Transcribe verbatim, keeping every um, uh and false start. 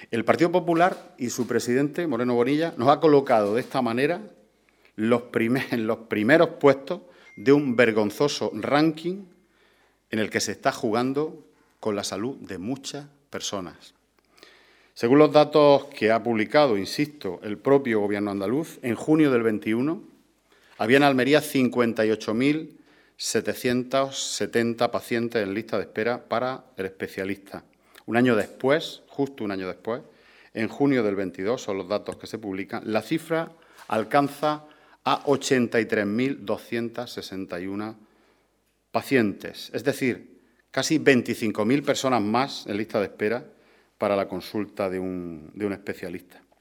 El Partido Popular y su presidente, Moreno Bonilla, nos ha colocado de esta manera los primer, en los primeros puestos de un vergonzoso ranking en el que se está jugando con la salud de muchas personas. Según los datos que ha publicado, insisto, el propio Gobierno andaluz, en junio del veintiuno había en Almería cincuenta y ocho mil setecientos setenta pacientes en lista de espera para el especialista. Un año después, justo un año después, en junio del veintidós, son los datos que se publican, la cifra alcanza a ochenta y tres mil doscientos sesenta y uno pacientes, es decir, casi veinticinco mil personas más en lista de espera para la consulta de un, de un especialista.